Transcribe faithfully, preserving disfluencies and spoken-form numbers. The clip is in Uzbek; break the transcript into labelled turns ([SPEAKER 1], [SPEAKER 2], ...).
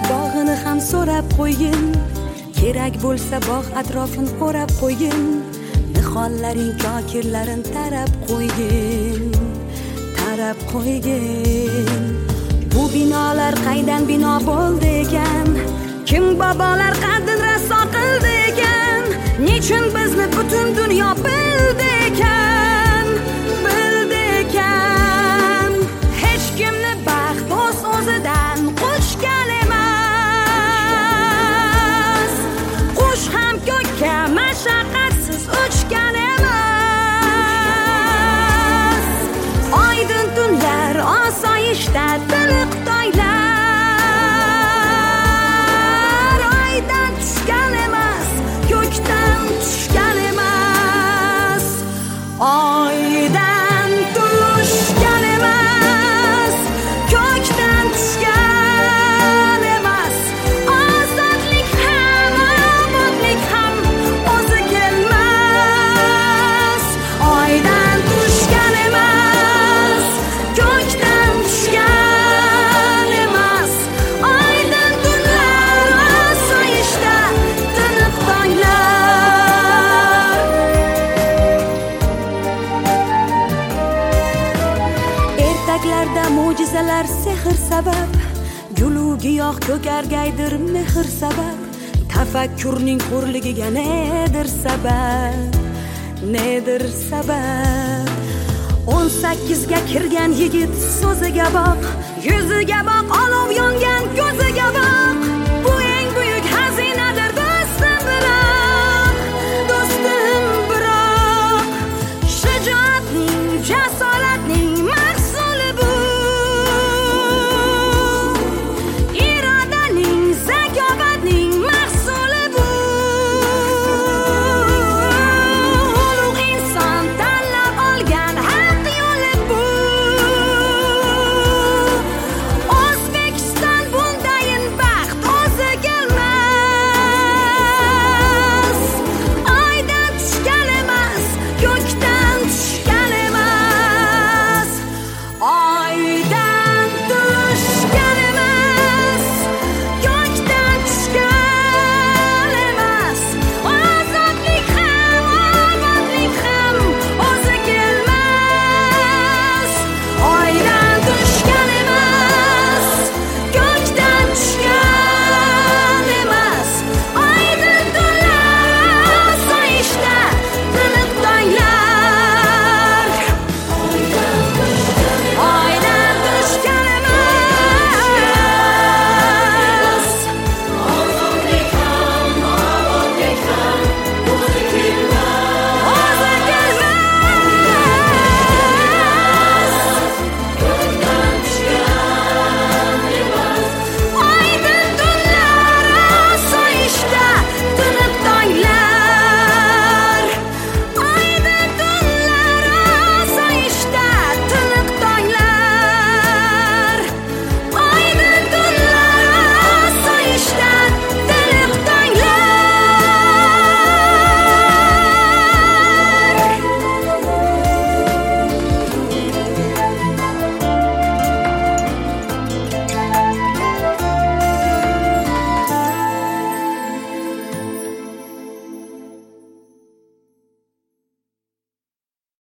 [SPEAKER 1] bog'ini ham so'rab qo'ying, kerak bo'lsa bog' atrofini o'rab qo'ying, nihollaring kokirlarin tarab qo'ying, tarab qo'ying. Bu binolar qaydan bino bo'ldi ekan? Kim bobolar qaddin raso qildi ekan? Nechun bizni butun dunyo bildi ekan? Bildi ekan. Hech kimni baxt o'z o'zidan qo'shgan emas. Qush ham ko'kka mashaqqatsiz uchgan emas. Oydin tunlar osoyishta tiniq toylar. Oydan tushgan emas, ko'kdan tushgan emas. Oydan tushgan emas, ko'kdan tushgan emas. Ozodlik ham, obodlik ham o'zi kelmas. Oydan tushgan emas, ko'kdan tushgan emas. Oydan tunlar osoyishta tiniq tonglar. Ertaklarda mo'jizalar sehr sabab, gulu giyoh ko'kargaydir mehr sabab, tafakkurning hurligiga nedir sabab, nedir sabab. o'n sakkizga kirgan yigit so'ziga boq, yuziga boq, olov yongan ko'ziga boq.